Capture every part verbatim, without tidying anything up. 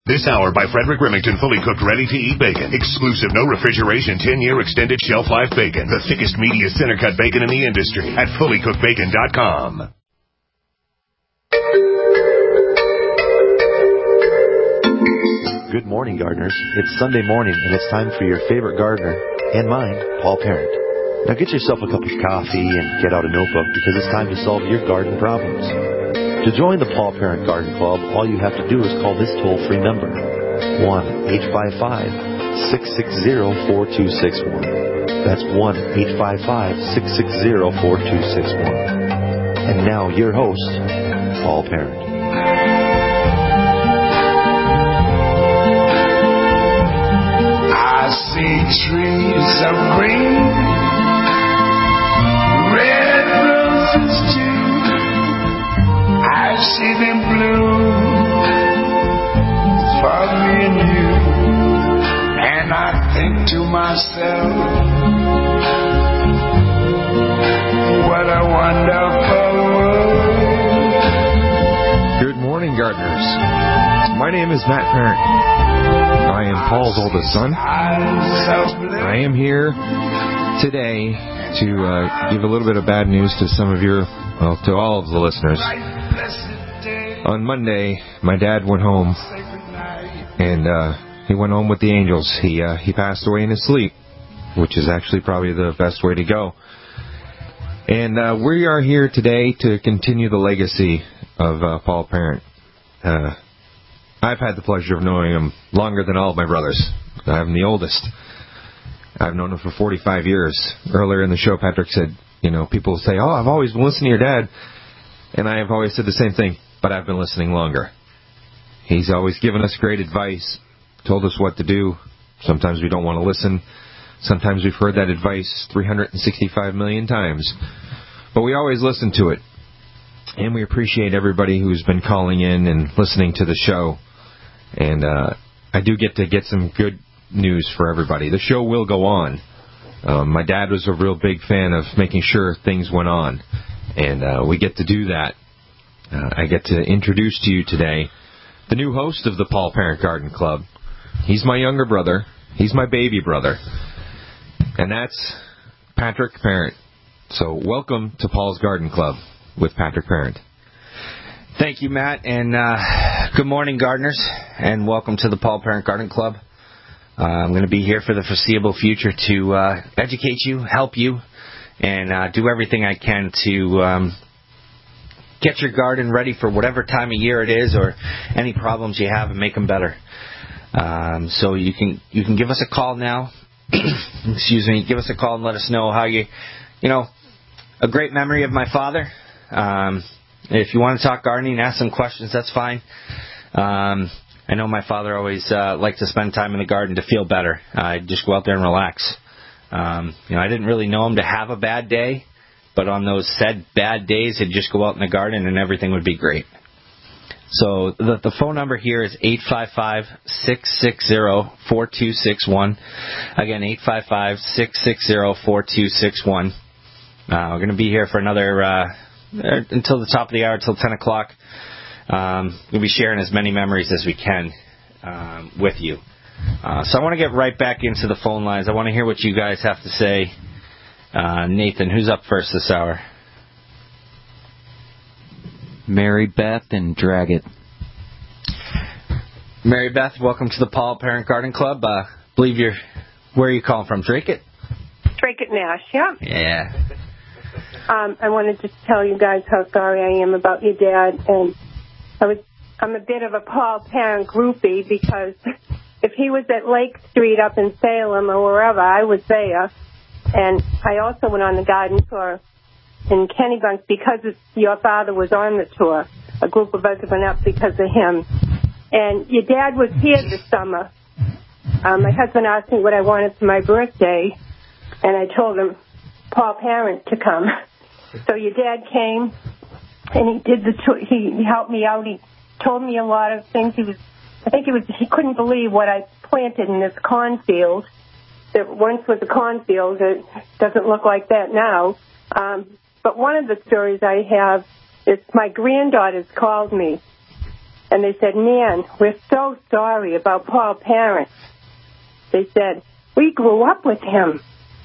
This hour by Frederick Remington, fully cooked, ready-to-eat bacon. Exclusive, no refrigeration, ten-year extended shelf life bacon. The thickest, meatiest center-cut bacon in the industry at fully cooked bacon dot com. Good morning, gardeners. It's Sunday morning, and it's time for your favorite gardener, and mine, Paul Parent. Now get yourself a cup of coffee and get out a notebook, because it's time to solve your garden problems. To join the Paul Parent Garden Club, all you have to do is call this toll-free number, one eight five five, six six zero, four two six one. That's one eight five five, six six zero, four two six one. And now, your host, Paul Parent. I see trees of green, red roses too. I see them bloom for me and you. And I think to myself, what a wonderful world. Good morning, gardeners. My name is Matt Parent. I am Paul's oldest son. I am here today to uh, give a little bit of bad news to some of your, well, to all of the listeners. On Monday, my dad went home, and uh, he went home with the angels. He uh, he passed away in his sleep, which is actually probably the best way to go. And uh, we are here today to continue the legacy of uh, Paul Parent. Uh, I've had the pleasure of knowing him longer than all of my brothers. I'm the oldest. I've known him for forty-five years. Earlier in the show, Patrick said, you know, people say, oh, I've always been listening to your dad. And I have always said the same thing, but I've been listening longer. He's always given us great advice, told us what to do. Sometimes we don't want to listen. Sometimes we've heard that advice three hundred sixty-five million times. But we always listen to it. And we appreciate everybody who's been calling in and listening to the show. And uh, I do get to get some good news for everybody. The show will go on. Um, my dad was a real big fan of making sure things went on. And uh, we get to do that. Uh, I get to introduce to you today the new host of the Paul Parent Garden Club. He's my younger brother. He's my baby brother. And that's Patrick Parent. So welcome to Paul's Garden Club with Patrick Parent. Thank you, Matt, and uh, good morning, gardeners, and welcome to the Paul Parent Garden Club. Uh, I'm going to be here for the foreseeable future to uh, educate you, help you, and uh, do everything I can to um, get your garden ready for whatever time of year it is or any problems you have and make them better. Um, so you can you can give us a call now. Excuse me. Give us a call and let us know how you, you know, a great memory of my father. Um, if you want to talk gardening, ask some questions, that's fine. Um, I know my father always uh, liked to spend time in the garden to feel better. I'd uh, just go out there and relax. Um, you know, I didn't really know him to have a bad day, but on those said bad days, he'd just go out in the garden and everything would be great. So the, the phone number here is eight five five, six six zero, four two six one. Again, eight five five, six six zero, four two six one. Uh, we're going to be here for another, uh, until the top of the hour, until ten o'clock. Um, we'll be sharing as many memories as we can um, with you. Uh, so I want to get right back into the phone lines. I want to hear what you guys have to say. Uh, Nathan, who's up first this hour? Mary Beth and Draggett. Mary Beth, welcome to the Paul Parent Garden Club. Uh, believe you're, where are you calling from? Draggett? Draggett Nash, yeah. Yeah. Um, I wanted to tell you guys how sorry I am about your dad, and I was, I'm a bit of a Paul Parent groupie because if he was at Lake Street up in Salem or wherever, I was there, and I also went on the garden tour in Kennebunk because your father was on the tour. A group of us went up because of him, and your dad was here this summer. Um, my husband asked me what I wanted for my birthday, and I told him Paul Parent to come. So your dad came, and he did the tour. He, he helped me out. He told me a lot of things. He was, I think he was, he couldn't believe what I planted in this cornfield. That once was a cornfield. It doesn't look like that now. Um, but one of the stories I have is my granddaughters called me, And they said, "Nan, we're so sorry about Paul Parent." They said, "We grew up with him.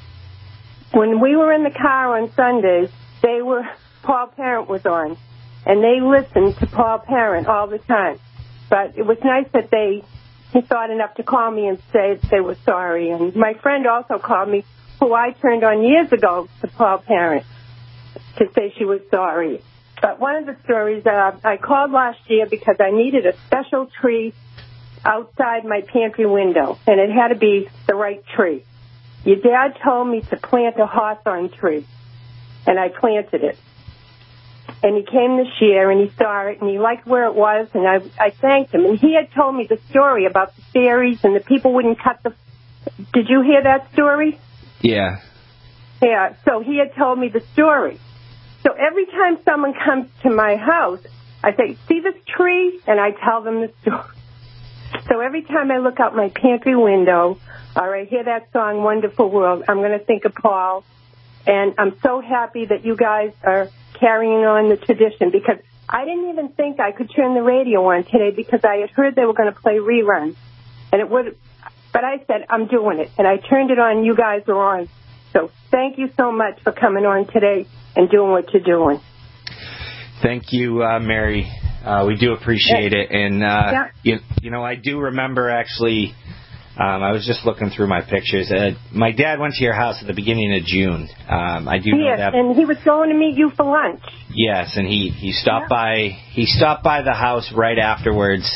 When we were in the car on Sundays, they were Paul Parent was on, and they listened to Paul Parent all the time. But it was nice that they he thought enough to call me and say they were sorry." And my friend also called me, who I turned on years ago to Paul Parent, to say she was sorry. But one of the stories, uh, I called last year because I needed a special tree outside my pantry window, and it had to be the right tree. Your dad told me to plant a hawthorn tree, and I planted it. And he came this year, and he saw it, and he liked where it was, and I, I thanked him. And he had told me the story about the fairies and the people wouldn't cut the... Did you hear that story? Yeah. Yeah, so he had told me the story. So every time someone comes to my house, I say, "See this tree?" And I tell them the story. So every time I look out my pantry window, or I hear that song, "Wonderful World," I'm going to think of Paul. And I'm so happy that you guys are carrying on the tradition, because I didn't even think I could turn the radio on today because I had heard they were going to play reruns. And it would, but I said, I'm doing it. And I turned it on, you guys were on. So thank you so much for coming on today and doing what you're doing. Thank you, uh, Mary. Uh, we do appreciate yeah. it. And, uh, yeah. you, you know, I do remember actually, um, I was just looking through my pictures. Uh, my dad went to your house at the beginning of June. Um, I do know yes, that. And he was going to meet you for lunch. Yes, and he, he stopped yeah. by he stopped by the house right afterwards.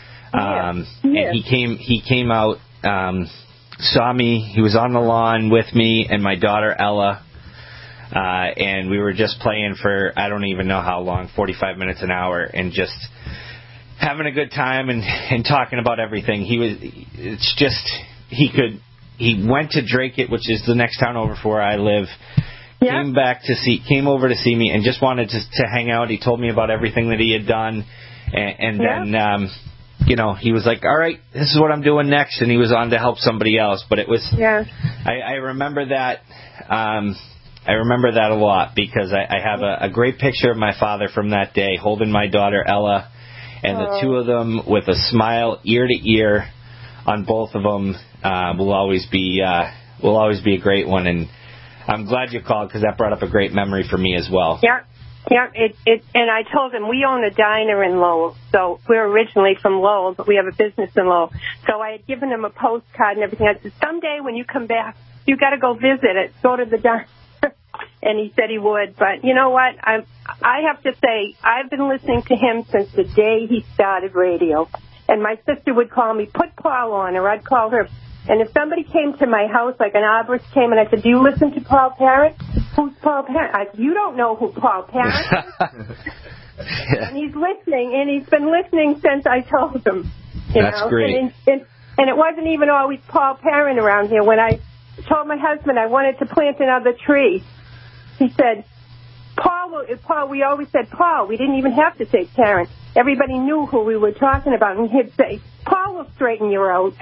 Um, yes. Yes. And he came he came out, um, saw me. He was on the lawn with me and my daughter Ella. Uh, and we were just playing for, I don't even know how long, forty-five minutes, an hour, and just having a good time and, and talking about everything. He was, it's just, he could, he went to Dracut, which is the next town over for where I live, yeah. came back to see, came over to see me and just wanted to, to hang out. He told me about everything that he had done. And, and yeah. then, um, you know, he was like, all right, this is what I'm doing next. And he was on to help somebody else. But it was, yeah. I, I remember that, um, I remember that a lot because I, I have a, a great picture of my father from that day holding my daughter Ella, and oh. the two of them with a smile ear to ear on both of them uh, will always be uh, will always be a great one. And I'm glad you called because that brought up a great memory for me as well. Yeah, yeah. It it and I told him we own a diner in Lowell, so we're originally from Lowell, but we have a business in Lowell. So I had given him a postcard and everything. I said, someday when you come back, you got to go visit it. Go to the diner. And he said he would. But you know what? I I have to say, I've been listening to him since the day he started radio. And my sister would call me, put Paul on, or I'd call her. And if somebody came to my house, like an arborist came, and I said, do you listen to Paul Parent? Who's Paul Parent? I said, you don't know who Paul Parent is. yeah. And he's listening, and he's been listening since I told him. You That's know? great. And, and, and it wasn't even always Paul Parent around here. When I told my husband I wanted to plant another tree, he said, Paul, Paul, we always said Paul. We didn't even have to say Parent. Everybody knew who we were talking about. And he'd say, Paul will straighten you out.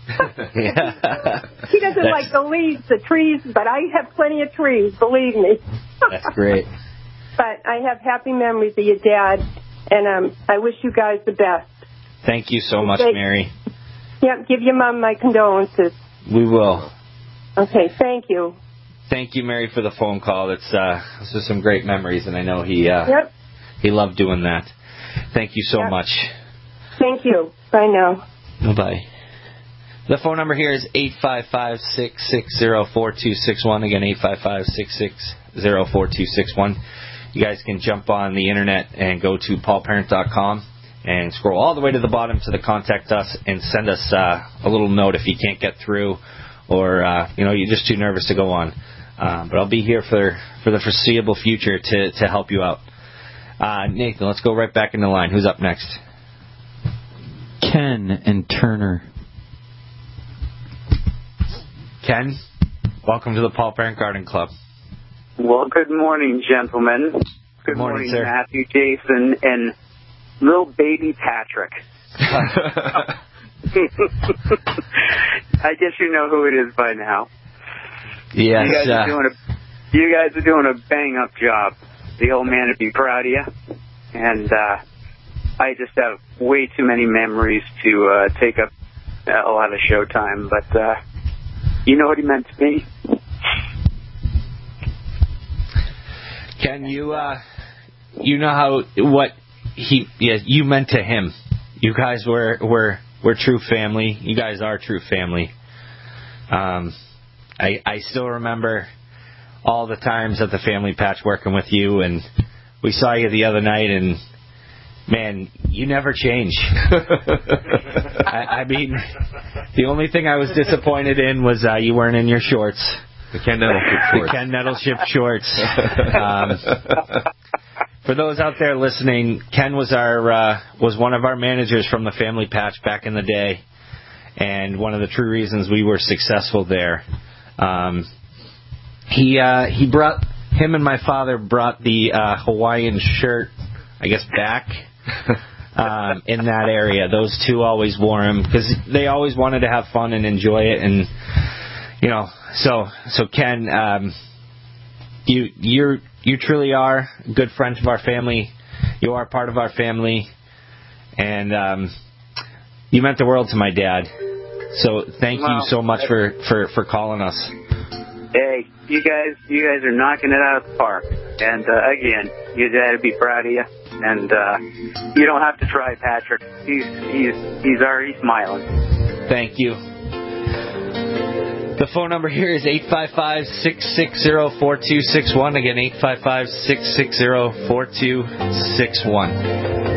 yeah. He doesn't That's... like the leaves, the trees, but I have plenty of trees, believe me. That's great. But I have happy memories of your dad, and um, I wish you guys the best. Thank you so much, say, Mary. Yep, give your mom my condolences. We will. Okay, thank you. Thank you, Mary, for the phone call. It's uh, this is some great memories, and I know he uh, yep. he loved doing that. Thank you so yep. much. Thank you. Bye now. Bye-bye. The phone number here is eight five five, six six zero, four two six one. Again, eight five five, six six zero, four two six one. You guys can jump on the internet and go to paul parent dot com and scroll all the way to the bottom to the Contact Us and send us uh, a little note if you can't get through or uh, you know, you're just too nervous to go on. Uh, but I'll be here for for the foreseeable future to, to help you out. Uh, Nathan, let's go right back in the line. Who's up next? Ken and Turner. Ken, welcome to the Paul Parent Garden Club. Well, good morning, gentlemen. Good, good morning, morning sir. Matthew, Jason, and little baby Patrick. I guess you know who it is by now. Yes. You guys uh, are doing a, you guys are doing a bang-up job. The old man would be proud of you. And uh, I just have way too many memories to uh, take up a lot of show time, but uh, you know what he meant to me. Ken, you uh, you know how what he yeah you meant to him. You guys were were were true family. You guys are true family. Um, I I still remember all the times at the family patch working with you, and we saw you the other night, and man, you never change. I, I mean, the only thing I was disappointed in was uh, you weren't in your shorts. The Ken Nettleship shorts. The Ken Nettleship shorts. Um, for those out there listening, Ken was our uh, was one of our managers from the family patch back in the day, and one of the true reasons we were successful there. Um, he uh, he brought him and my father brought the uh, Hawaiian shirt, I guess, back. um, in that area. Those two always wore them because they always wanted to have fun and enjoy it, and you know, so so Ken, um, you you're you truly are a good friend of our family. You are part of our family, and um, you meant the world to my dad. So thank wow. you so much for, for, for calling us. Hey, you guys, you guys are knocking it out of the park. And uh, again, your dad would be proud of you. And uh, you don't have to try, Patrick. He's he's he's already smiling. Thank you. The phone number here is eight five five, six six zero, four two six one. Again, eight five five, six six zero, four two six one.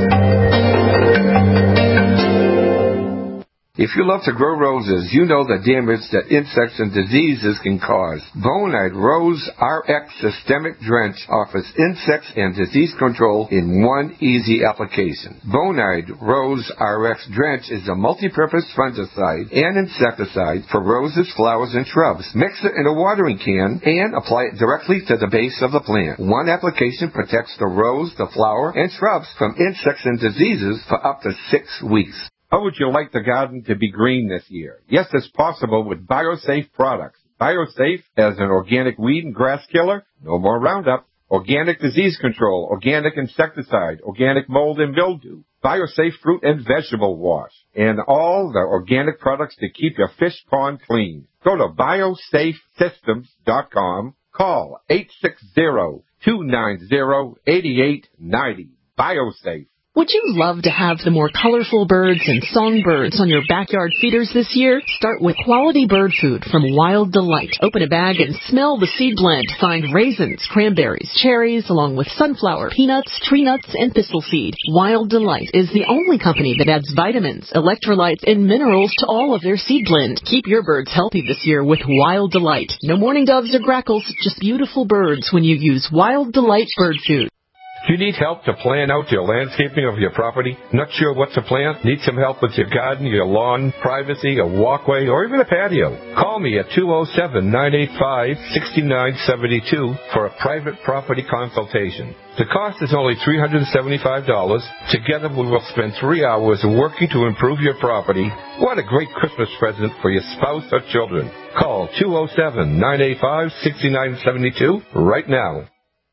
If you love to grow roses, you know the damage that insects and diseases can cause. Bonide Rose R X Systemic Drench offers insects and disease control in one easy application. Bonide Rose R X Drench is a multi-purpose fungicide and insecticide for roses, flowers, and shrubs. Mix it in a watering can and apply it directly to the base of the plant. One application protects the rose, the flower, and shrubs from insects and diseases for up to six weeks. How would you like the garden to be green this year? Yes, it's possible with BioSafe products. BioSafe as an organic weed and grass killer, no more Roundup, organic disease control, organic insecticide, organic mold and mildew, BioSafe fruit and vegetable wash, and all the organic products to keep your fish pond clean. Go to biosafe systems dot com, call eight six zero, two nine zero, eight eight nine zero. BioSafe. Would you love to have the more colorful birds and songbirds on your backyard feeders this year? Start with quality bird food from Wild Delight. Open a bag and smell the seed blend. Find raisins, cranberries, cherries, along with sunflower, peanuts, tree nuts, and thistle seed. Wild Delight is the only company that adds vitamins, electrolytes, and minerals to all of their seed blend. Keep your birds healthy this year with Wild Delight. No mourning doves or grackles, just beautiful birds when you use Wild Delight bird food. Do you need help to plan out your landscaping of your property? Not sure what to plant? Need some help with your garden, your lawn, privacy, a walkway, or even a patio? Call me at two oh seven, nine eight five, six nine seven two for a private property consultation. The cost is only three hundred seventy-five dollars. Together we will spend three hours working to improve your property. What a great Christmas present for your spouse or children. Call two oh seven, nine eight five, six nine seven two right now.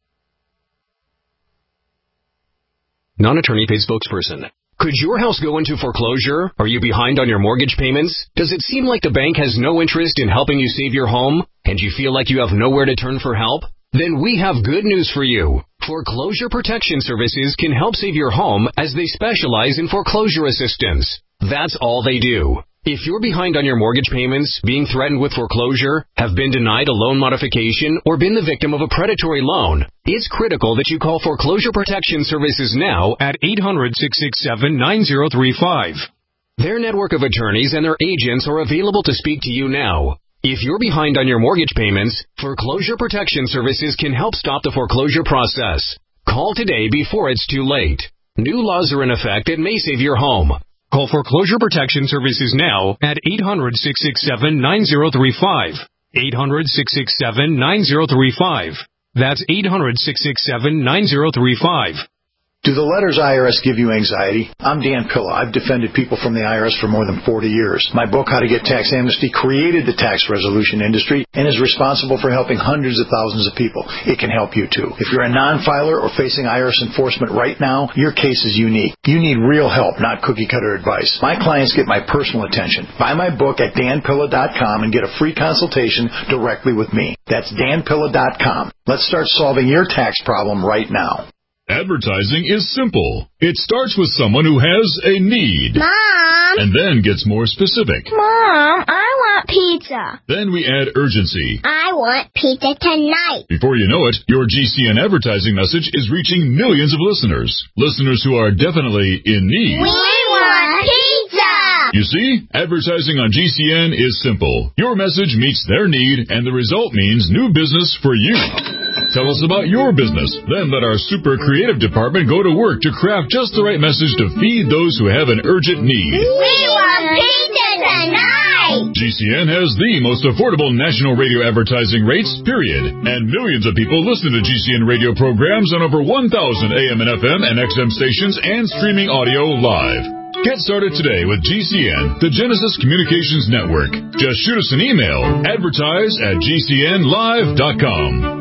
Non-attorney paid spokesperson. Could your house go into foreclosure? Are you behind on your mortgage payments? Does it seem like the bank has no interest in helping you save your home, and you feel like you have nowhere to turn for help? Then we have good news for you. Foreclosure Protection Services can help save your home as they specialize in foreclosure assistance. That's all they do. If you're behind on your mortgage payments, being threatened with foreclosure, have been denied a loan modification, or been the victim of a predatory loan, it's critical that you call Foreclosure Protection Services now at eight hundred, six six seven, nine zero three five. Their network of attorneys and their agents are available to speak to you now. If you're behind on your mortgage payments, Foreclosure Protection Services can help stop the foreclosure process. Call today before it's too late. New laws are in effect that may save your home. Call Foreclosure Protection Services now at eight hundred, six six seven, nine zero three five. eight hundred, six six seven, nine zero three five. That's eight hundred, six six seven, nine zero three five. Do the letters I R S give you anxiety? I'm Dan Pilla. I've defended people from the I R S for more than forty years. My book, How to Get Tax Amnesty, created the tax resolution industry and is responsible for helping hundreds of thousands of people. It can help you, too. If you're a non-filer or facing I R S enforcement right now, your case is unique. You need real help, not cookie-cutter advice. My clients get my personal attention. Buy my book at dan pilla dot com and get a free consultation directly with me. That's dan pilla dot com. Let's start solving your tax problem right now. Advertising is simple. It starts with someone who has a need. Mom! And then gets more specific. Mom, I want pizza. Then we add urgency. I want pizza tonight. Before you know it, your G C N advertising message is reaching millions of listeners. Listeners who are definitely in need. We want pizza! You see, advertising on G C N is simple. Your message meets their need, and the result means new business for you. Tell us about your business. Then let our super creative department go to work to craft just the right message to feed those who have an urgent need. We want pizza tonight! G C N has the most affordable national radio advertising rates, period. And millions of people listen to G C N radio programs on over one thousand A M and F M and X M stations and streaming audio live. Get started today with G C N, the Genesis Communications Network. Just shoot us an email, advertise at g c n live dot com.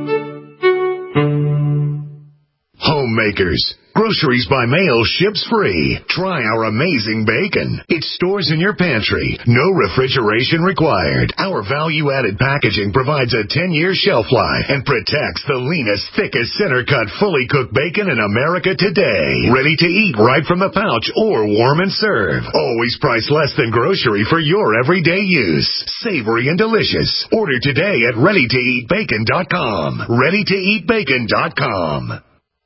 Homemakers. Groceries by mail ships free. Try our amazing bacon. It stores in your pantry. No refrigeration required. Our value-added packaging provides a ten-year shelf life and protects the leanest, thickest, center-cut, fully cooked bacon in America today. Ready to eat right from the pouch or warm and serve. Always priced less than grocery for your everyday use. Savory and delicious. Order today at ready to eat bacon dot com. ready to eat bacon dot com.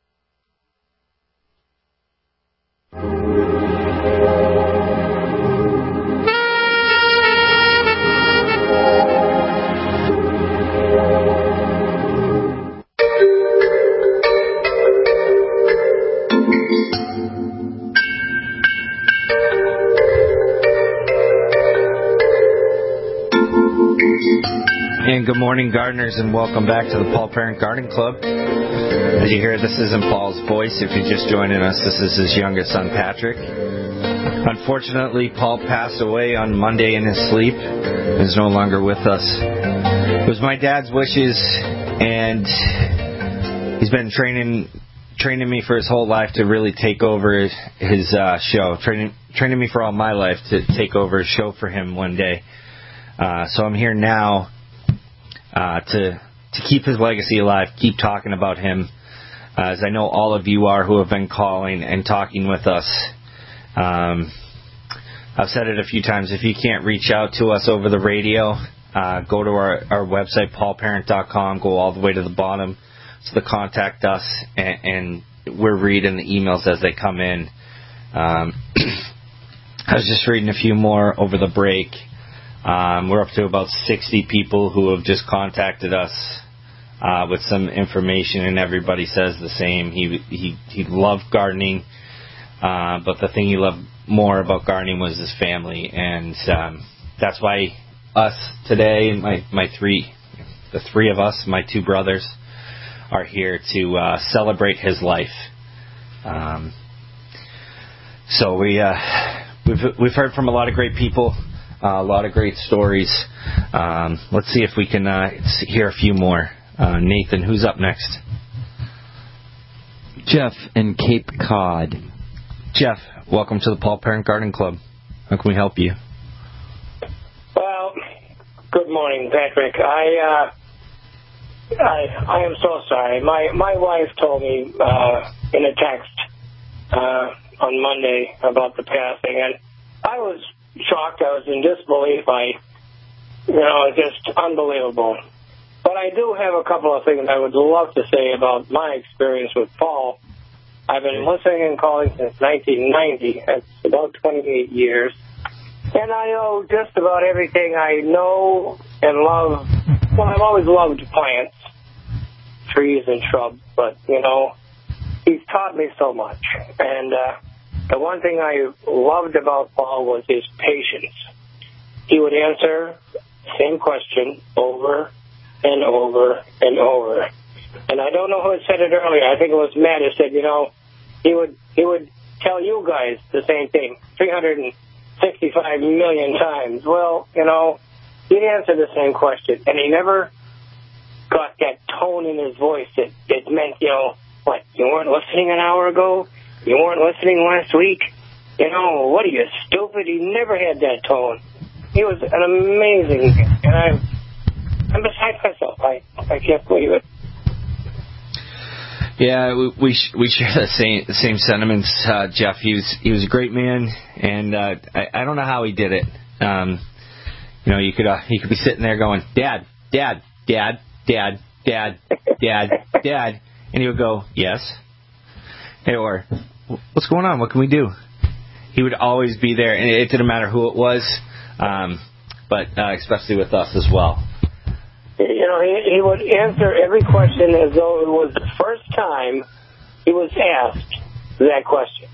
And good morning, gardeners, and welcome back to the Paul Parent Garden Club. As you hear, this isn't Paul's voice. If you're just joining us, this is his youngest son, Patrick. Unfortunately, Paul passed away on Monday in his sleep and is no longer with us. It was my dad's wishes, and he's been training training me for his whole life to really take over his uh, show, training training me for all my life to take over his show for him one day. Uh, so I'm here now uh, to to keep his legacy alive, keep talking about him, uh, as I know all of you are who have been calling and talking with us. Um, I've said it a few times. If you can't reach out to us over the radio, uh, go to our, our website, paul parent dot com, go all the way to the bottom to the contact us, and, and we're reading the emails as they come in. Um, I was just reading a few more over the break. Um, we're up to about sixty people who have just contacted us uh, with some information, and everybody says the same. He he he loved gardening, uh, but the thing he loved more about gardening was his family, and um, that's why us today, my my three, the three of us, my two brothers, are here to uh, celebrate his life. Um, so we uh, we've we've heard from a lot of great people. Uh, a lot of great stories. Um, let's see if we can uh, hear a few more. Uh, Nathan, who's up next? Jeff in Cape Cod. Jeff, welcome to the Paul Parent Garden Club. How can we help you? Well, good morning, Patrick. I uh, I, I am so sorry. My my wife told me uh, in a text uh, on Monday about the passing, and I was shocked. I was in disbelief. I, you know, it's just unbelievable. But I do have a couple of things I would love to say about my experience with Paul. I've been listening and calling since nineteen ninety. That's about twenty-eight years. And I know just about everything I know and love. Well, I've always loved plants, trees and shrubs, but, you know, he's taught me so much. And, uh, the one thing I loved about Paul was his patience. He would answer the same question over and over and over. And I don't know who had said it earlier. I think it was Matt who said, you know, he would he would tell you guys the same thing three hundred sixty-five million times. Well, you know, he'd answer the same question, and he never got that tone in his voice that it meant, you know, what, you weren't listening an hour ago? You weren't listening last week? You know, what are you, stupid? He never had that tone. He was an amazing, and I'm, I'm beside myself. I, I can't believe it. Yeah, we we, sh- we share the same the same sentiments, uh, Jeff. He was he was a great man, and uh, I I don't know how he did it. Um, you know, you could uh, he could be sitting there going, Dad, Dad, Dad, Dad, Dad, Dad, Dad, and he would go, yes, or what's going on? What can we do? He would always be there, and it didn't matter who it was, um, but uh, especially with us as well. You know, he, he would answer every question as though it was the first time he was asked that question.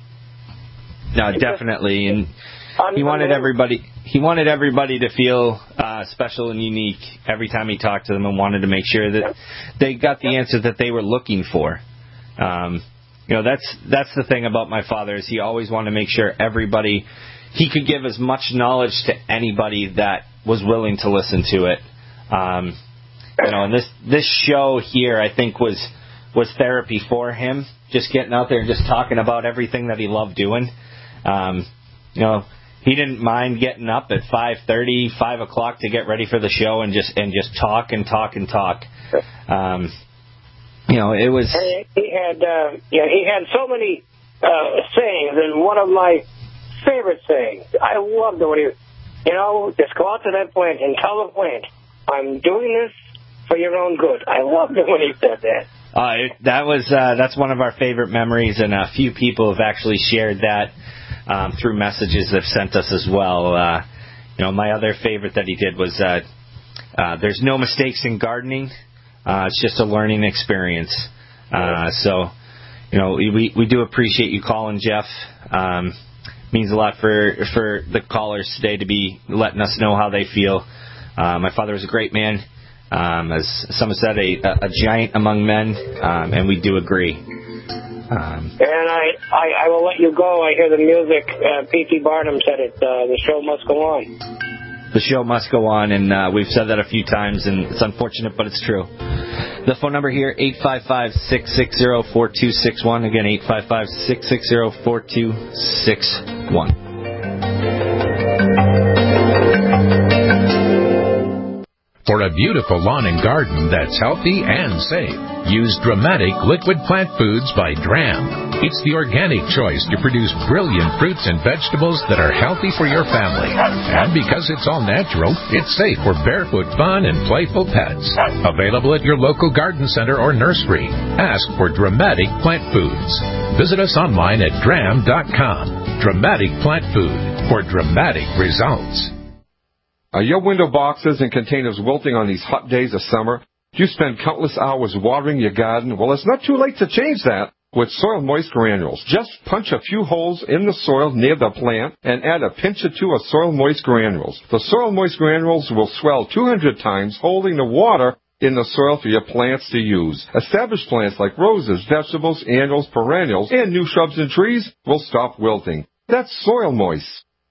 No, definitely, and he wanted everybody. He wanted everybody to feel uh, special and unique every time he talked to them, and wanted to make sure that they got the answer that they were looking for. Um, you know, that's that's the thing about my father, is he always wanted to make sure everybody, he could give as much knowledge to anybody that was willing to listen to it. Um, you know, and this this show here, I think, was was therapy for him. Just getting out there and just talking about everything that he loved doing. Um, you know, he didn't mind getting up at five thirty, five o'clock to get ready for the show and just and just talk and talk and talk. Um, you know, it was. He had, uh, yeah, he had so many uh, sayings, and one of my favorite sayings. I loved it when he, you know, just go out to that plant and tell the plant, I'm doing this for your own good. I loved it when he said that. Uh, it, that was uh, that's one of our favorite memories, and a few people have actually shared that um, through messages they've sent us as well. Uh, you know, my other favorite that he did was, uh, uh, "There's no mistakes in gardening. Uh, it's just a learning experience." Uh, so, you know, we we do appreciate you calling, Jeff. Um, means a lot for for the callers today to be letting us know how they feel. Uh, my father was a great man. Um, as some have said, a, a giant among men, um, and we do agree. Um, and I, I, I will let you go. I hear the music. Uh, P T Barnum said it. Uh, the show must go on. The show must go on, and uh, we've said that a few times, and it's unfortunate, but it's true. The phone number here, eight five five, six six zero, four two six one. Again, eight five five, six six zero, four two six one. For a beautiful lawn and garden that's healthy and safe, use Dramatic Liquid Plant Foods by Dram. It's the organic choice to produce brilliant fruits and vegetables that are healthy for your family. And because it's all natural, it's safe for barefoot fun and playful pets. Available at your local garden center or nursery. Ask for Dramatic Plant Foods. Visit us online at dram dot com. Dramatic Plant Food for dramatic results. Are your window boxes and containers wilting on these hot days of summer? Do you spend countless hours watering your garden? Well, it's not too late to change that with Soil Moist Granules. Just punch a few holes in the soil near the plant and add a pinch or two of Soil Moist Granules. The Soil Moist Granules will swell two hundred times, holding the water in the soil for your plants to use. Established plants like roses, vegetables, annuals, perennials, and new shrubs and trees will stop wilting. That's Soil Moist.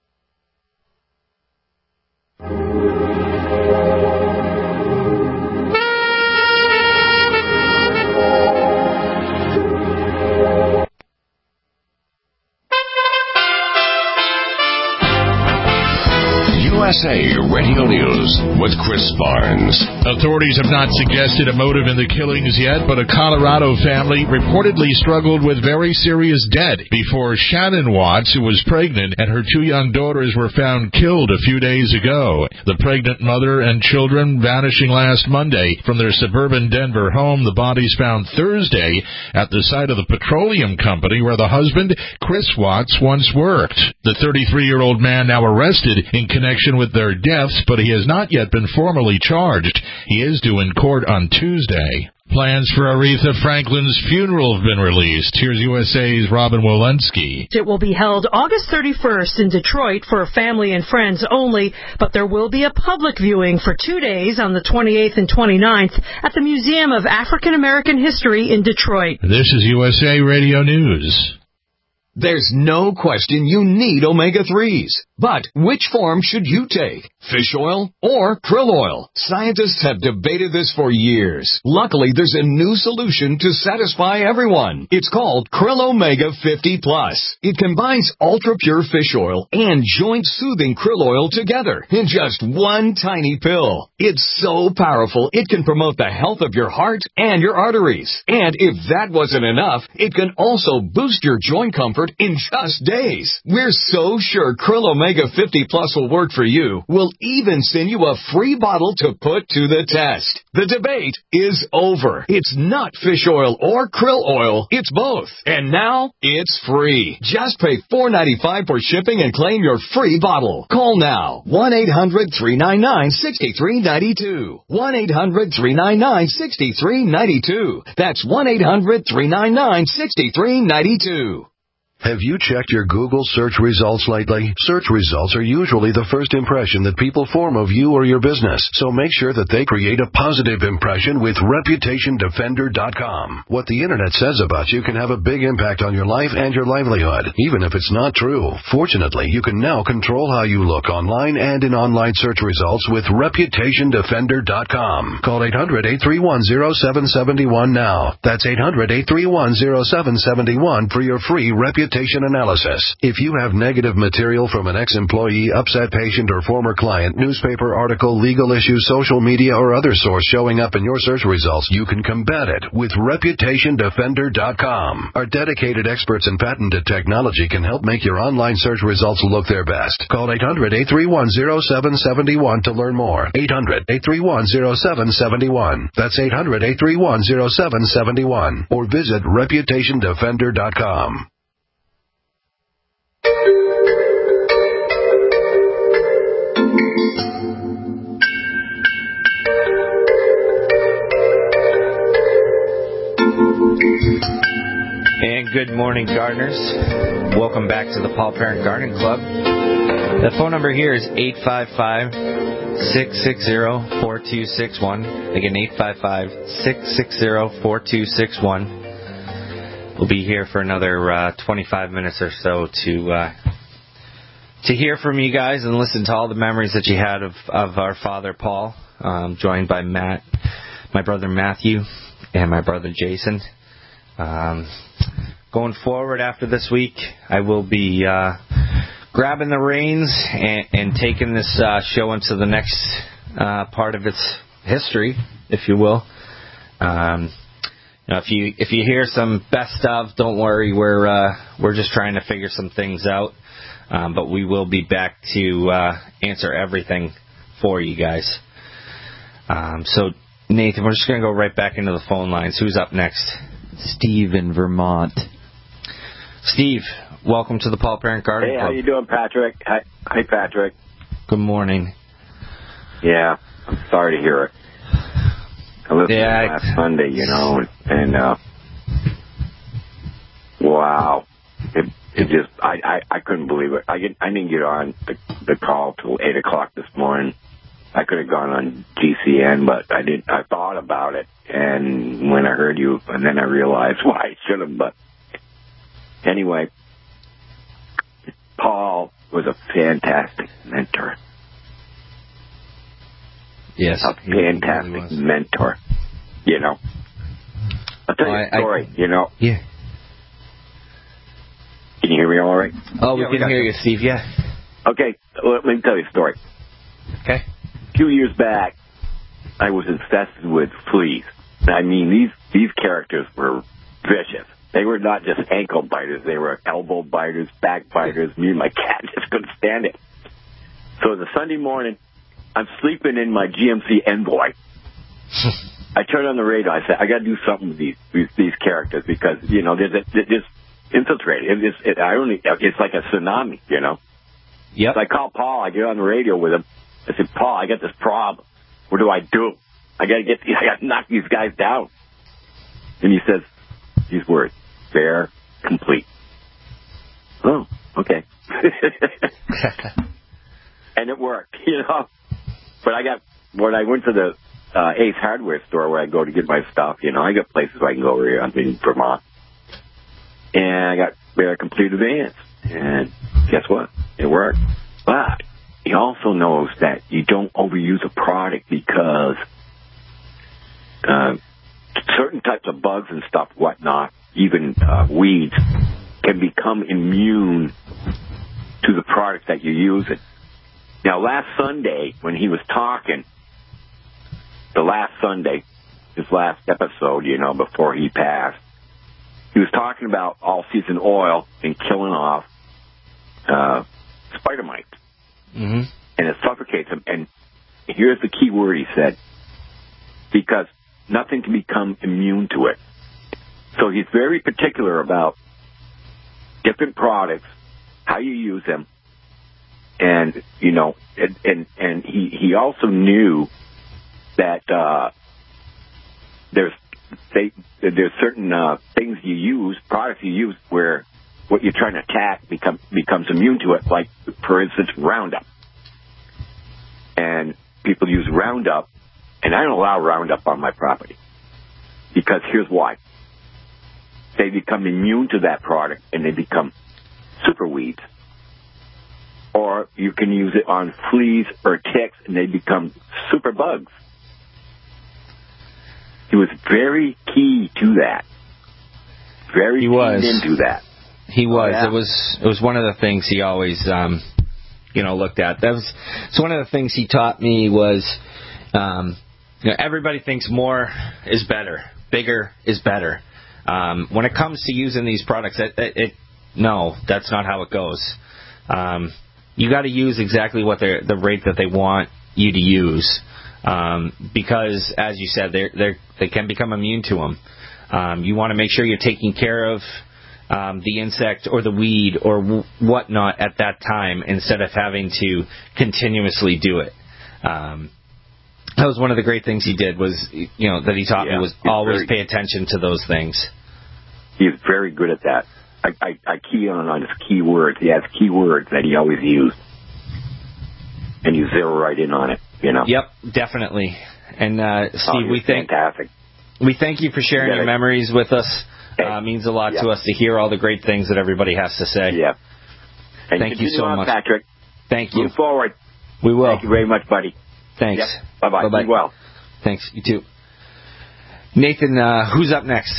U S A Radio News with Chris Barnes. Authorities have not suggested a motive in the killings yet, but a Colorado family reportedly struggled with very serious debt before Shannon Watts, who was pregnant, and her two young daughters were found killed a few days ago. The pregnant mother and children vanishing last Monday from their suburban Denver home. The bodies found Thursday at the site of the petroleum company where the husband, Chris Watts, once worked. The thirty-three-year-old man now arrested in connection with their deaths, but he has not yet been formally charged. He is due in court on Tuesday. Plans for Aretha Franklin's funeral have been released. Here's U S A's Robin Walensky. It will be held August thirty-first in Detroit for family and friends only, but there will be a public viewing for two days on the twenty-eighth and twenty-ninth at the Museum of African American History in Detroit. This is U S A Radio News. There's no question you need omega threes. But which form should you take? Fish oil or krill oil? Scientists have debated this for years. Luckily, there's a new solution to satisfy everyone. It's called Krill Omega fifty plus. It combines ultra-pure fish oil and joint-soothing krill oil together in just one tiny pill. It's so powerful, it can promote the health of your heart and your arteries. And if that wasn't enough, it can also boost your joint comfort in just days. We're so sure Krill Omega fifty plus will work for you. We'll even send you a free bottle to put to the test. The debate is over. It's not fish oil or krill oil. It's both. And now it's free. Just pay four dollars and ninety-five cents for shipping and claim your free bottle. Call now. one eight hundred three nine nine six three nine two. one eight hundred three nine nine six three nine two. That's one eight hundred three nine nine six three nine two. Have you checked your Google search results lately? Search results are usually the first impression that people form of you or your business, so make sure that they create a positive impression with reputation defender dot com. What the internet says about you can have a big impact on your life and your livelihood, even if it's not true. Fortunately, you can now control how you look online and in online search results with reputation defender dot com. Call eight hundred eight three one zero seven seven one now. That's eight hundred eight three one zero seven seven one for your free reputation analysis. If you have negative material from an ex-employee, upset patient, or former client, newspaper article, legal issue, social media, or other source showing up in your search results, you can combat it with reputation defender dot com. Our dedicated experts in patented technology can help make your online search results look their best. Call eight hundred eight three one zero seven seven one to learn more. eight hundred eight three one zero seven seven one. That's eight hundred eight three one zero seven seven one. Or visit reputation defender dot com. And good morning, gardeners. Welcome back to the Paul Parent Garden Club. The phone number here is eight five five, six six zero, four two six one. Again, eight five five, six six zero, four two six one. We'll be here for another uh, twenty-five minutes or so to uh, to hear from you guys and listen to all the memories that you had of, of our father, Paul, um, joined by Matt, my brother Matthew, and my brother Jason. Um, going forward after this week, I will be uh, grabbing the reins and, and taking this uh, show into the next uh, part of its history, if you will. Um, you know, if you if you hear some best of, don't worry, we're uh, we're just trying to figure some things out. Um, but we will be back to uh, answer everything for you guys. Um, so, Nathan, we're just going to go right back into the phone lines. Who's up next? Steve in Vermont. Steve, welcome to the Paul Parent Garden Hey, Club. how you doing, Patrick? Hi, hi, Patrick. Good morning. Yeah, I'm sorry to hear it. I listened yeah, to it last Sunday, you know, and, and uh, wow, it it just I, I, I couldn't believe it. I get, I didn't get on the, the call till eight o'clock this morning. I could have gone on G C N, but I didn't. I thought about it, and when I heard you, and then I realized why I should have. But anyway, Paul was a fantastic mentor. Yes, a fantastic really mentor. You know, I'll tell you a story. I, you know. Yeah. Can you hear me all right? Oh, we yeah, can we hear you, Steve. Yeah. Okay, let me tell you a story. Okay. A few years back, I was infested with fleas. I mean, these these characters were vicious. They were not just ankle biters; they were elbow biters, back biters. Me and my cat just couldn't stand it. So the Sunday morning, I'm sleeping in my G M C Envoy. I turn on the radio. I said, I got to do something with these, these these characters because you know they're, they're just infiltrated. It's it, I only it's like a tsunami, you know. Yep. So I call Paul. I get on the radio with him. I said, Paul, I got this problem. What do I do? I got to get. I got to knock these guys down. And he says these words: fair, complete. Oh, okay. And it worked, you know. But I got when I went to the uh, Ace Hardware store where I go to get my stuff. You know, I got places I can go here. I'm in Vermont, and I got a complete advance. And guess what? It worked. But he also knows that you don't overuse a product because uh, certain types of bugs and stuff, whatnot, even uh, weeds, can become immune to the product that you're using. Now, last Sunday, when he was talking, the last Sunday, his last episode, you know, before he passed, he was talking about all-season oil and killing off uh, spider mites. Mm-hmm. And it suffocates them. And here's the key word he said, because nothing can become immune to it. So he's very particular about different products, how you use them, and, you know, and, and, and he, he also knew that uh, there's they, there's certain uh, things you use, products you use, where what you're trying to attack become, becomes immune to it, like, for instance, Roundup. And people use Roundup, and I don't allow Roundup on my property, because here's why. They become immune to that product, and they become super weeds. Or you can use it on fleas or ticks, and they become super bugs. He was very key to that. Very he keen was. into that. He was. Oh, yeah. It was. It was one of the things he always, um, you know, looked at. That was. It's one of the things he taught me was, um, you know, everybody thinks more is better, bigger is better. Um, when it comes to using these products, it, it, it no, that's not how it goes. Um, you got to use exactly what they're, the rate that they want you to use, um, because, as you said, they they they can become immune to them. Um, you want to make sure you're taking care of um, the insect or the weed or w- whatnot at that time instead of having to continuously do it. Um, that was one of the great things he did was, you know, that he taught yeah, me was always very, pay attention to those things. He's very good at that. I, I, I key on on his key words. He has key words that he always used. And you zero right in on it, you know. Yep, definitely. And, uh, Steve, oh, we thank fantastic. we thank you for sharing Yeah, your memories with us. Hey. Uh, it means a lot yeah. to us to hear all the great things that everybody has to say. Yeah. And thank you so on, much, Patrick. Thank you. Move forward. We will. Thank you very much, buddy. Thanks. Yep. Bye-bye. Bye-bye. Be well. Thanks. You too. Nathan, uh, who's up next?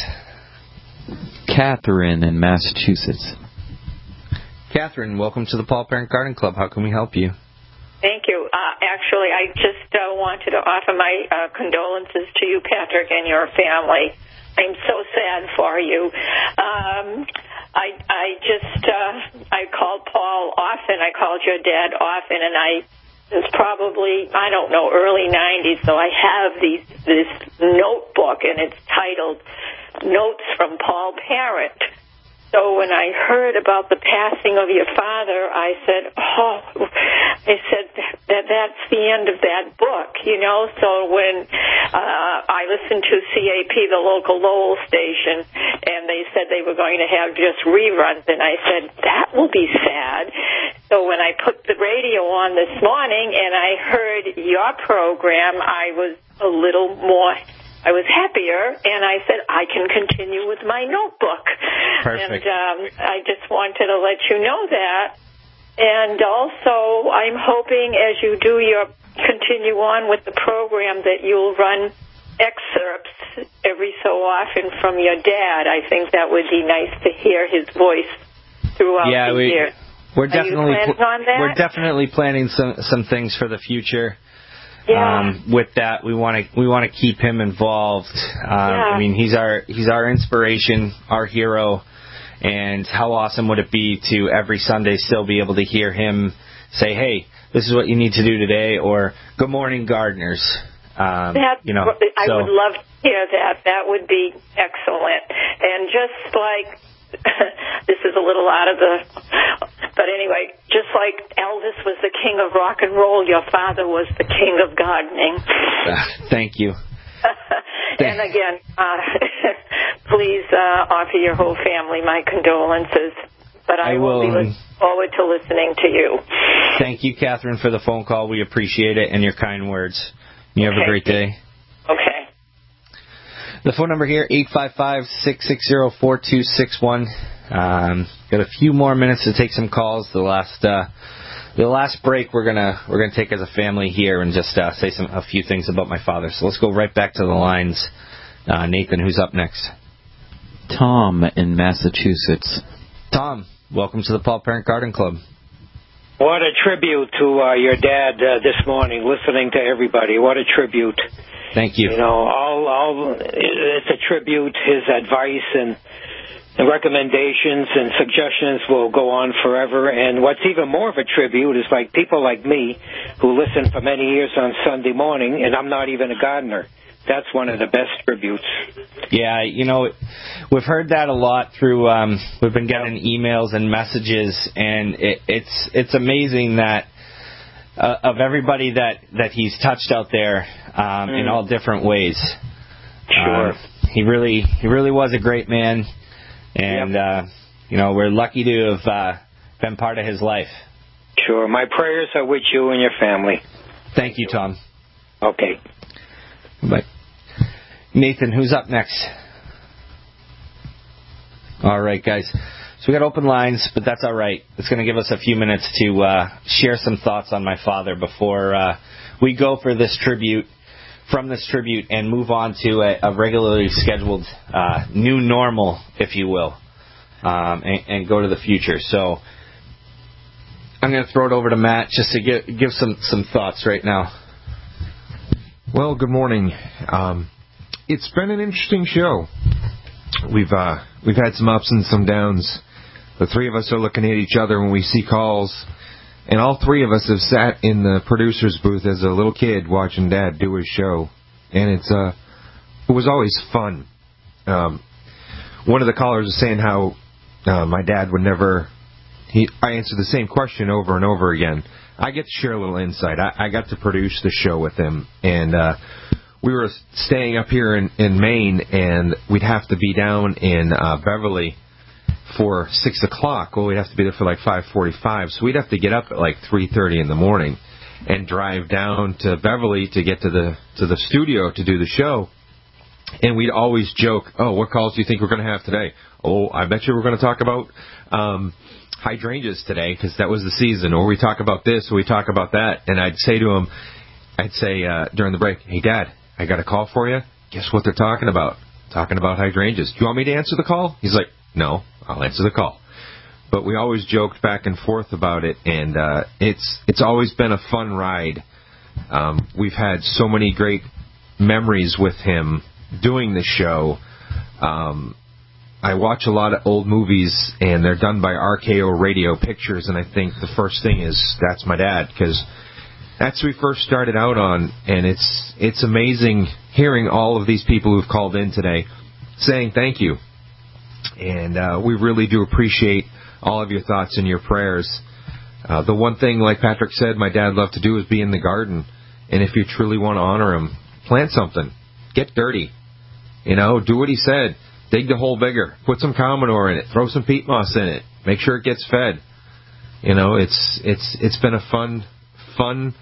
Catherine in Massachusetts. Catherine, welcome to the Paul Parent Garden Club. How can we help you? Thank you. Uh, actually, I just uh, wanted to offer my uh, condolences to you, Patrick, and your family. I'm so sad for you. Um, I I just uh, I called Paul often. I called your dad often, and I it's probably I don't know early nineties. So I have these this notebook, and it's titled Notes from Paul Parent. So when I heard about the passing of your father, I said, oh, I said that that's the end of that book, you know. So when uh, I listened to C A P, the local Lowell station, and they said they were going to have just reruns, and I said, that will be sad. So when I put the radio on this morning and I heard your program, I was a little more... I was happier, and I said, I can continue with my notebook. Perfect. And um, I just wanted to let you know that. And also, I'm hoping as you do your, continue on with the program that you'll run excerpts every so often from your dad. I think that would be nice to hear his voice throughout yeah, the we, year. We're definitely, Are you planning on that? We're definitely planning some, some things for the future. Yeah. Um, with that, we want to we want to keep him involved. Um, yeah. I mean, he's our he's our inspiration, our hero, and how awesome would it be to every Sunday still be able to hear him say, "Hey, this is what you need to do today," or "Good morning, gardeners." Um, that, you know, I so. would love to hear that. That would be excellent. And just like this is a little out of the, but anyway, just like Elvis was the king of rock and roll, your father was the king of gardening. Uh, thank you. And again, uh, please uh, offer your whole family my condolences. But I, I will, will be looking forward to listening to you. Thank you, Catherine, for the phone call. We appreciate it and your kind words. You have okay. a great day. Okay. The phone number here, eight five five, six six zero, four two six one. Um, got a few more minutes to take some calls. The last uh, the last break we're gonna we're gonna take as a family here and just uh, say some a few things about my father. So let's go right back to the lines. Uh, Nathan, who's up next? Tom in Massachusetts. Tom, welcome to the Paul Parent Garden Club. What a tribute to uh, your dad uh, this morning, listening to everybody. What a tribute. Thank you. You know, all, all, it's a tribute. His advice and the recommendations and suggestions will go on forever. And what's even more of a tribute is like people like me who listen for many years on Sunday morning, and I'm not even a gardener. That's one of the best tributes. Yeah, you know, we've heard that a lot through, um, we've been getting emails and messages, and it, it's it's amazing that uh, of everybody that, that he's touched out there um, mm. in all different ways. Sure. Uh, he really he really was a great man, and, yep. uh, you know, we're lucky to have uh, been part of his life. Sure. My prayers are with you and your family. Thank you, Tom. Okay. Bye. Nathan, who's up next? All right, guys. So we got open lines, but that's all right. It's going to give us a few minutes to uh, share some thoughts on my father before uh, we go for this tribute, from this tribute, and move on to a, a regularly scheduled uh, new normal, if you will, um, and, and go to the future. So I'm going to throw it over to Matt just to give, give some, some thoughts right now. Well, good morning. Um, it's been an interesting show. We've uh, we've had some ups and some downs. The three of us are looking at each other when we see calls, and all three of us have sat in the producer's booth as a little kid watching Dad do his show, and it's uh, it was always fun. Um, one of the callers was saying how uh, my dad would never. He I answered the same question over and over again. I get to share a little insight. I, I got to produce the show with him, and uh, we were staying up here in, in Maine, and we'd have to be down in uh, Beverly for six o'clock. Well, we'd have to be there for like five forty-five, so we'd have to get up at like three thirty in the morning and drive down to Beverly to get to the to the studio to do the show. And we'd always joke, "Oh, what calls do you think we're going to have today? Oh, I bet you we're going to talk about." Um, hydrangeas today, because that was the season, or we talk about this, or we talk about that. And I'd say to him, I'd say uh, during the break, "Hey, Dad, I got a call for you. Guess what they're talking about? Talking about hydrangeas. Do you want me to answer the call?" He's like, "No, I'll answer the call." But we always joked back and forth about it, and uh, it's it's always been a fun ride. Um, we've had so many great memories with him doing the show. Um, I watch a lot of old movies, and they're done by R K O Radio Pictures, and I think the first thing is, that's my dad, because that's who we first started out on, and it's it's amazing hearing all of these people who've called in today saying thank you. And uh, we really do appreciate all of your thoughts and your prayers. Uh, the one thing, like Patrick said, my dad loved to do is be in the garden, and if you truly want to honor him, plant something. Get dirty. You know, do what he said. Dig the hole bigger. Put some cow manure in it. Throw some peat moss in it. Make sure it gets fed. You know, it's it's it's been a fun, fun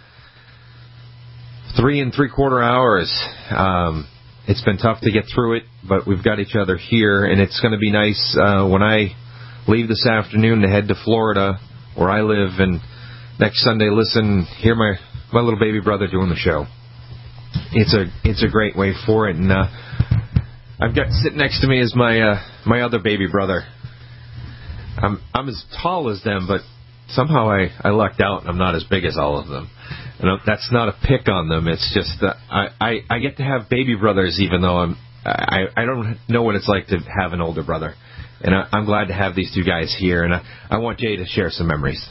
three and three quarter hours. Um, it's been tough to get through it, but we've got each other here, and it's going to be nice uh, when I leave this afternoon to head to Florida, where I live, and next Sunday listen, hear my my little baby brother doing the show. It's a it's a great way for it, and. Uh, I've got sitting next to me is my uh, my other baby brother. I'm I'm as tall as them, but somehow I, I lucked out and I'm not as big as all of them. And that's not a pick on them. It's just that I, I, I get to have baby brothers, even though I'm I, I don't know what it's like to have an older brother. And I, I'm glad to have these two guys here. And I, I want Jay to share some memories.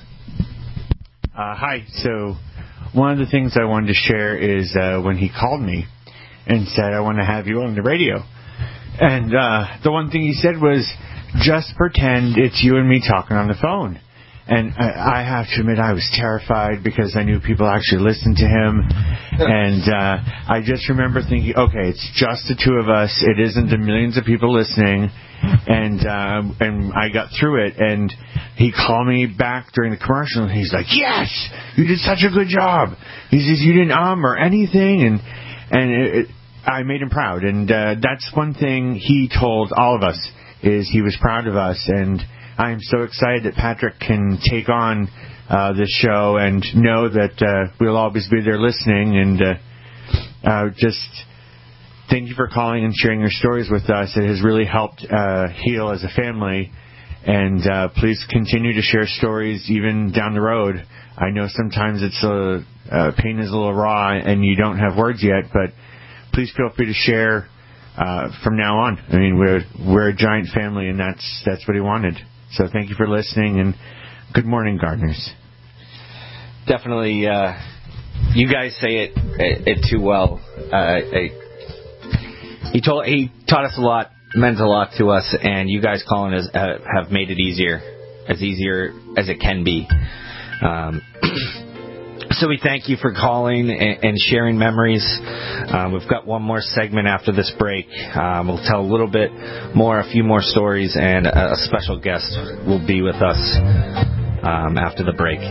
Uh, hi. So one of the things I wanted to share is uh, when he called me and said, "I want to have you on the radio." And uh, the one thing he said was, "Just pretend it's you and me talking on the phone." And I, I have to admit, I was terrified because I knew people actually listened to him. And uh, I just remember thinking, okay, it's just the two of us. It isn't the millions of people listening. And uh, and I got through it. And he called me back during the commercial, and he's like, "Yes, you did such a good job." He says, "You didn't um or anything." And, and it, it, I made him proud. And uh, that's one thing he told all of us. is he was proud of us, and I am so excited that Patrick can take on uh, this show and know that uh, we'll always be there listening. And uh, uh, just thank you for calling and sharing your stories with us. It has really helped uh, heal as a family. And uh, please continue to share stories even down the road. I know sometimes it's a, uh, pain is a little raw and you don't have words yet, but please feel free to share uh, from now on. I mean, we're we're a giant family, and that's that's what he wanted. So thank you for listening, and good morning, gardeners. Definitely, uh, you guys say it it, it too well. Uh, I, he told he taught us a lot. Meant a lot to us, and you guys calling us uh, have made it easier, as easier as it can be. Um, so we thank you for calling and, and sharing memories. Uh, we've got one more segment after this break. Um, we'll tell a little bit more, a few more stories, and a, a special guest will be with us um, after the break.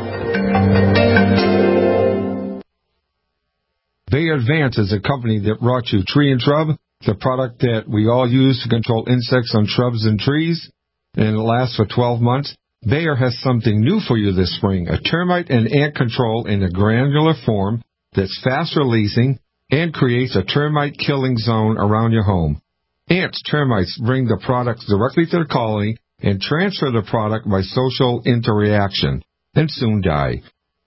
Bayer Advance is a company that brought you Tree and Shrub, the product that we all use to control insects on shrubs and trees, and it lasts for twelve months. Bayer has something new for you this spring, a termite and ant control in a granular form that's fast releasing and creates a termite killing zone around your home. Ants, termites bring the product directly to the colony and transfer the product by social interaction, and soon die.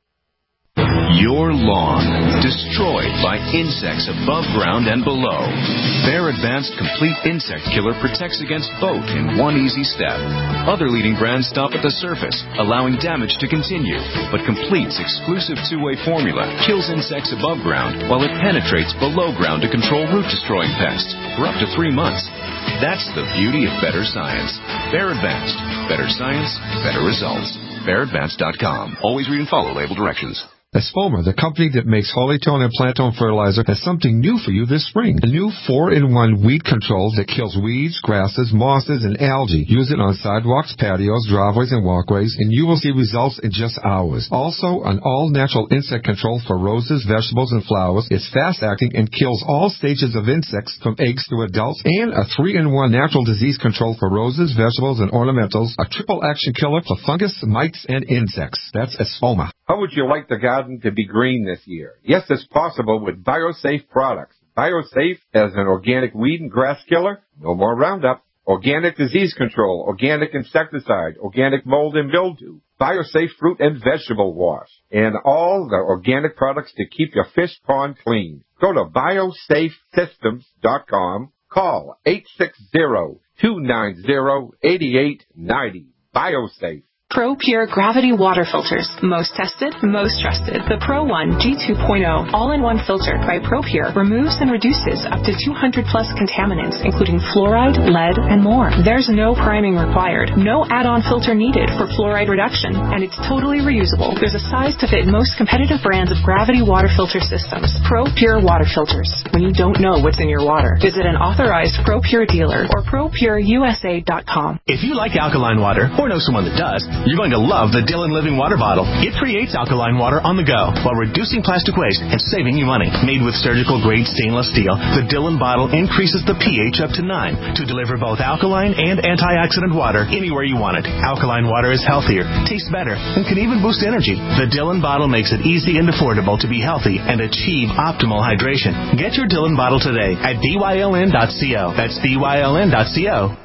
Your lawn, destroyed by insects above ground and below. Bayer Advanced Complete Insect Killer protects against both in one easy step. Other leading brands stop at the surface, allowing damage to continue, but Complete's exclusive two-way formula kills insects above ground while it penetrates below ground to control root-destroying pests for up to three months. That's the beauty of better science. Bayer Advanced. Better science, better results. Bayer Advanced dot com. Always read and follow label directions. Espoma, the company that makes Hollytone and Plantone fertilizer, has something new for you this spring. A new four in one weed control that kills weeds, grasses, mosses, and algae. Use it on sidewalks, patios, driveways, and walkways, and you will see results in just hours. Also, an all-natural insect control for roses, vegetables, and flowers. It's fast-acting and kills all stages of insects from eggs to adults. And a three in one natural disease control for roses, vegetables, and ornamentals. A triple-action killer for fungus, mites, and insects. That's Espoma. How would you like the garden to be green this year? Yes, it's possible with BioSafe products. BioSafe as an organic weed and grass killer, no more Roundup. Organic disease control, organic insecticide, organic mold and mildew. BioSafe fruit and vegetable wash. And all the organic products to keep your fish pond clean. Go to biosafe systems dot com. Call eight six zero, two nine zero, eight eight nine zero. BioSafe. Pro Pure Gravity Water Filters. Most tested, most trusted. The Pro one G two point oh all-in-one filter by Pro Pure removes and reduces up to two hundred plus contaminants, including fluoride, lead, and more. There's no priming required, no add-on filter needed for fluoride reduction, and it's totally reusable. There's a size to fit most competitive brands of gravity water filter systems. Pro Pure Water Filters. When you don't know what's in your water, visit an authorized Pro Pure dealer or pro pure u s a dot com. If you like alkaline water or know someone that does, you're going to love the Dillon Living Water Bottle. It creates alkaline water on the go while reducing plastic waste and saving you money. Made with surgical-grade stainless steel, the Dillon bottle increases the pH up to nine to deliver both alkaline and antioxidant water anywhere you want it. Alkaline water is healthier, tastes better, and can even boost energy. The Dillon bottle makes it easy and affordable to be healthy and achieve optimal hydration. Get your Dillon bottle today at D Y L N dot co. That's D Y L N dot co.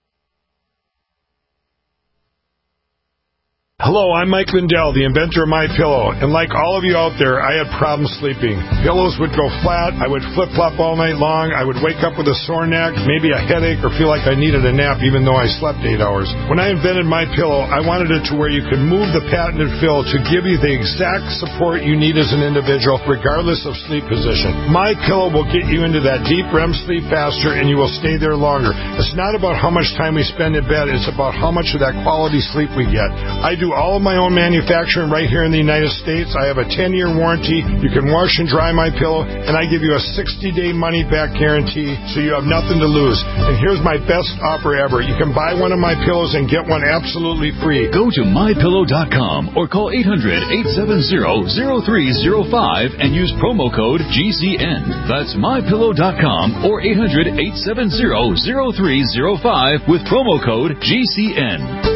Hello, I'm Mike Lindell, the inventor of MyPillow, and like all of you out there, I had problems sleeping. Pillows would go flat, I would flip-flop all night long, I would wake up with a sore neck, maybe a headache, or feel like I needed a nap even though I slept eight hours. When I invented MyPillow, I wanted it to where you could move the patented fill to give you the exact support you need as an individual, regardless of sleep position. MyPillow will get you into that deep R E M sleep faster, and you will stay there longer. It's not about how much time we spend in bed, it's about how much of that quality sleep we get. I do all of my own manufacturing right here in the United States. I have a ten-year warranty. You can wash and dry my pillow, and I give you a sixty-day money-back guarantee, so you have nothing to lose. And here's my best offer ever. You can buy one of my pillows and get one absolutely free. Go to my pillow dot com or call eight hundred, eight seven zero, zero three zero five and use promo code G C N. That's my pillow dot com or eight hundred, eight seven zero, zero three zero five with promo code G C N.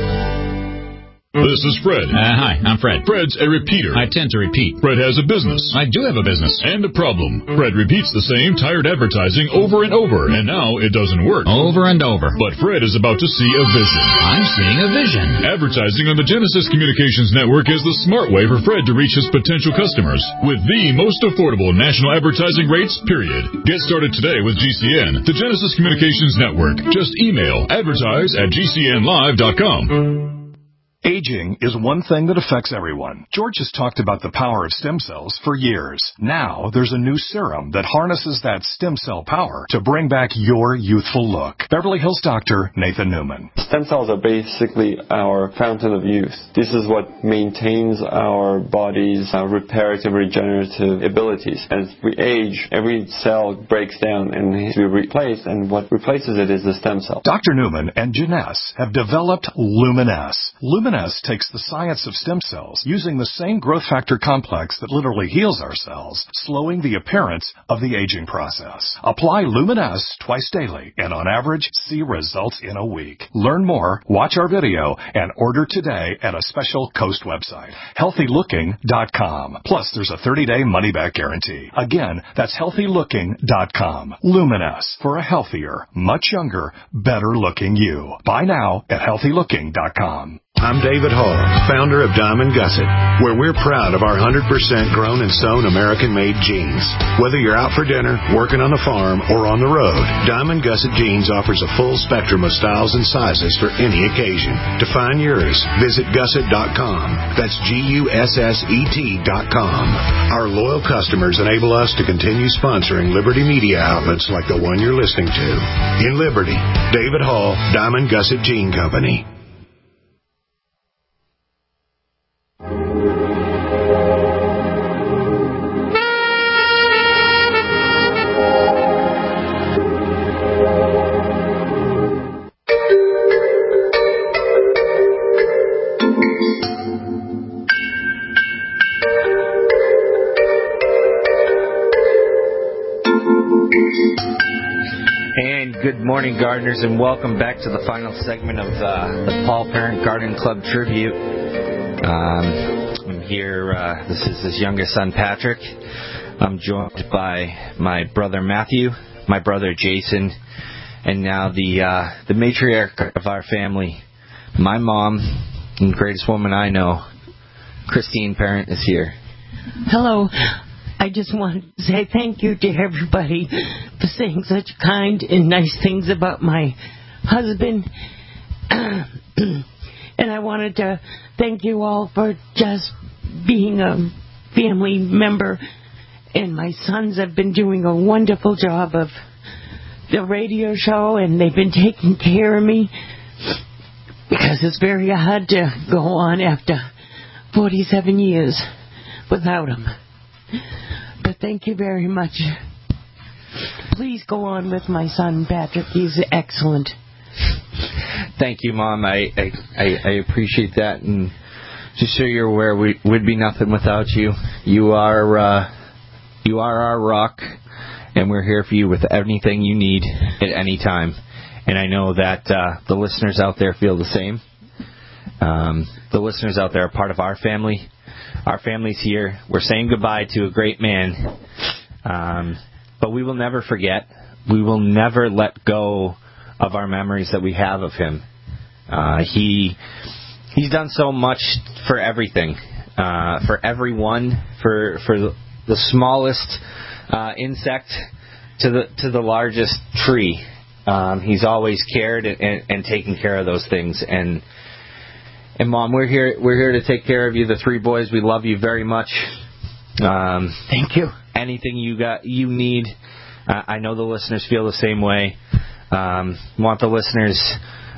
This is Fred. Uh, hi, I'm Fred. Fred's a repeater. I tend to repeat. Fred has a business. I do have a business. And a problem. Fred repeats the same tired advertising over and over, and now it doesn't work. Over and over. But Fred is about to see a vision. I'm seeing a vision. Advertising on the Genesis Communications Network is the smart way for Fred to reach his potential customers with the most affordable national advertising rates, period. Get started today with G C N, the Genesis Communications Network. Just email advertise at G C N live dot com. Aging is one thing that affects everyone. George has talked about the power of stem cells for years. Now, there's a new serum that harnesses that stem cell power to bring back your youthful look. Beverly Hills doctor Nathan Newman. Stem cells are basically our fountain of youth. This is what maintains our body's uh, reparative and regenerative abilities. As we age, every cell breaks down and needs to be replaced, and what replaces it is the stem cell. Doctor Newman and Janess have developed Luminess. Luminess takes the science of stem cells, using the same growth factor complex that literally heals our cells, slowing the appearance of the aging process. Apply Luminess twice daily, and on average, see results in a week. Learn more, watch our video, and order today at a special Coast website, healthy looking dot com. Plus, there's a thirty-day money-back guarantee. Again, that's healthy looking dot com. Luminess, for a healthier, much younger, better-looking you. Buy now at healthy looking dot com. I'm David Hall, founder of Diamond Gusset, where we're proud of our one hundred percent grown and sewn American-made jeans. Whether you're out for dinner, working on the farm, or on the road, Diamond Gusset Jeans offers a full spectrum of styles and sizes for any occasion. To find yours, visit gusset dot com. That's G U S S E T dot com. Our loyal customers enable us to continue sponsoring Liberty media outlets like the one you're listening to. In Liberty, David Hall, Diamond Gusset Jean Company. Good morning, gardeners, and welcome back to the final segment of uh, the Paul Parent Garden Club Tribute. Um, I'm here, uh, this is his youngest son, Patrick. I'm joined by my brother, Matthew, my brother, Jason, and now the uh, the matriarch of our family, my mom, and the greatest woman I know, Christine Parent, is here. Hello. I just want to say thank you to everybody for saying such kind and nice things about my husband. And I wanted to thank you all for just being a family member. And my sons have been doing a wonderful job of the radio show, and they've been taking care of me, because it's very hard to go on after forty-seven years without them. But thank you very much. Please go on with my son, Patrick. He's excellent. Thank you, Mom. I I, I appreciate that. And just so you're aware, we would be nothing without you. You are uh, you are our rock, and we're here for you with anything you need at any time. And I know that uh, the listeners out there feel the same. Um, the listeners out there are part of our family. Our family's here. We're saying goodbye to a great man. Um, but we will never forget. We will never let go of our memories that we have of him. Uh, he he's done so much for everything, uh, for everyone, for for the smallest uh, insect to the to the largest tree. Um, he's always cared and, and, and taken care of those things. And And Mom, we're here. We're here to take care of you, the three boys. We love you very much. Um, Thank you. Anything you got, you need. Uh, I know the listeners feel the same way. Um, want the listeners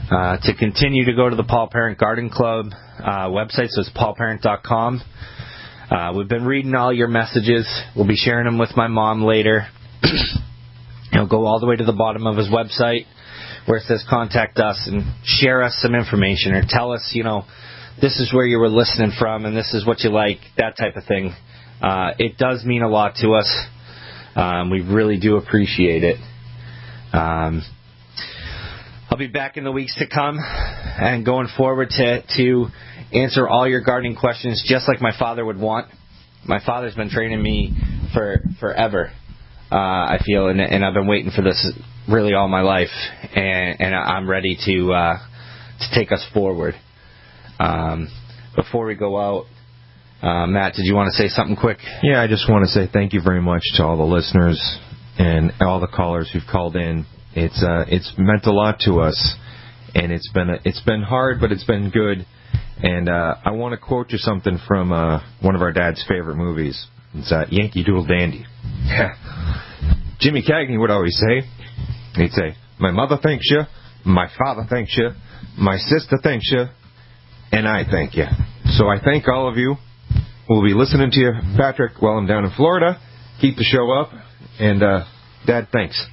uh, to continue to go to the Paul Parent Garden Club uh, website, so it's paul parent dot com. Uh, we've been reading all your messages. We'll be sharing them with my mom later. He'll go all the way to the bottom of his website where it says contact us and share us some information or tell us, you know, this is where you were listening from and this is what you like, that type of thing. Uh, it does mean a lot to us. Um, we really do appreciate it. Um, I'll be back in the weeks to come and going forward to, to answer all your gardening questions just like my father would want. My father's been training me for forever, uh, I feel, and, and I've been waiting for this really all my life, and, and I'm ready to uh, to take us forward. Um, before we go out, uh, Matt, did you want to say something quick? Yeah, I just want to say thank you very much to all the listeners and all the callers who've called in. It's uh, it's meant a lot to us, and it's been a, it's been hard, but it's been good. And uh, I want to quote you something from uh, one of our dad's favorite movies. It's uh, Yankee Doodle Dandy. Jimmy Cagney would always say, he'd say, my mother thanks you, my father thanks you, my sister thanks you, and I thank you. So I thank all of you. We'll be listening to you, Patrick, while I'm down in Florida. Keep the show up. And, uh, Dad, thanks.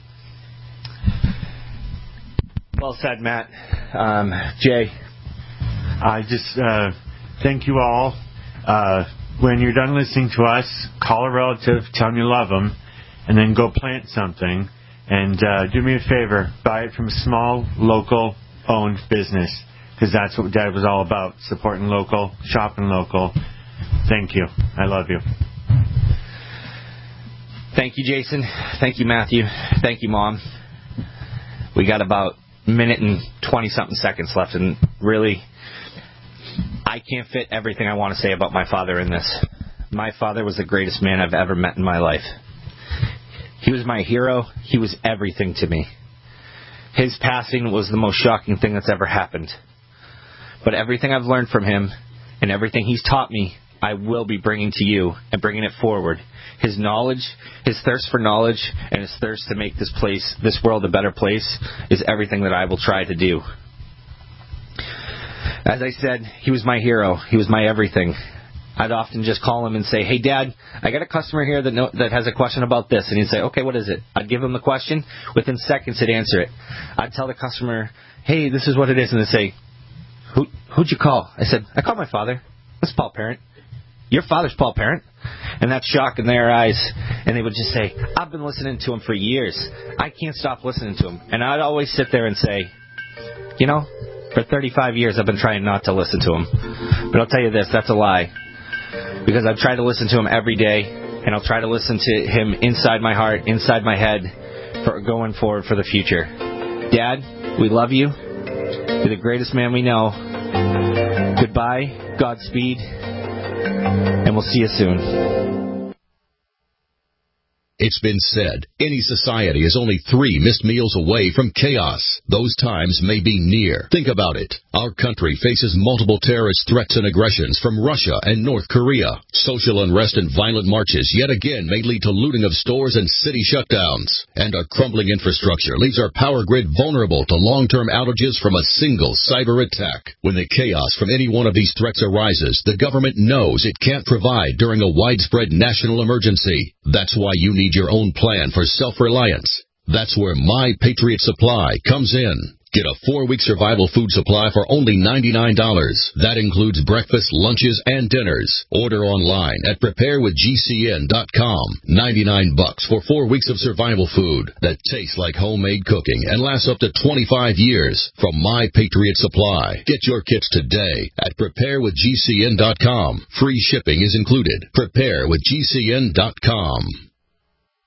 Well said, Matt. Um, Jay. I just uh, thank you all. Uh, when you're done listening to us, call a relative, tell them you love them, and then go plant something. And uh, do me a favor, buy it from a small, local-owned business, because that's what Dad was all about, supporting local, shopping local. Thank you. I love you. Thank you, Jason. Thank you, Matthew. Thank you, Mom. We got about a minute and twenty-something seconds left, and really, I can't fit everything I want to say about my father in this. My father was the greatest man I've ever met in my life. He was my hero. He was everything to me. His passing was the most shocking thing that's ever happened. But everything I've learned from him and everything he's taught me, I will be bringing to you and bringing it forward. His knowledge, his thirst for knowledge, and his thirst to make this place, this world a better place is everything that I will try to do. As I said, he was my hero. He was my everything. I'd often just call him and say, hey, Dad, I got a customer here that know, that has a question about this. And he'd say, okay, what is it? I'd give him the question. Within seconds, he'd answer it. I'd tell the customer, hey, this is what it is. And they'd say, Who, who'd you call? I said, I called my father. That's Paul Parent. Your father's Paul Parent. And that shock in their eyes. And they would just say, I've been listening to him for years. I can't stop listening to him. And I'd always sit there and say, you know, for thirty-five years I've been trying not to listen to him. But I'll tell you this, that's a lie. Because I've tried to listen to him every day, and I'll try to listen to him inside my heart, inside my head, for going forward for the future. Dad, we love you. You're the greatest man we know. Goodbye, Godspeed, and we'll see you soon. It's been said, any society is only three missed meals away from chaos. Those times may be near. Think about it. Our country faces multiple terrorist threats and aggressions from Russia and North Korea. Social unrest and violent marches yet again may lead to looting of stores and city shutdowns. And our crumbling infrastructure leaves our power grid vulnerable to long-term outages from a single cyber attack. When the chaos from any one of these threats arises, the government knows it can't provide during a widespread national emergency. That's why you need your own plan for self-reliance. That's where My Patriot Supply comes in. Get a four-week survival food supply for only ninety-nine dollars. That includes breakfast, lunches, and dinners. Order online at prepare with G C N dot com. ninety-nine bucks for four weeks of survival food that tastes like homemade cooking and lasts up to twenty-five years from My Patriot Supply. Get your kits today at prepare with G C N dot com. Free shipping is included. prepare with G C N dot com.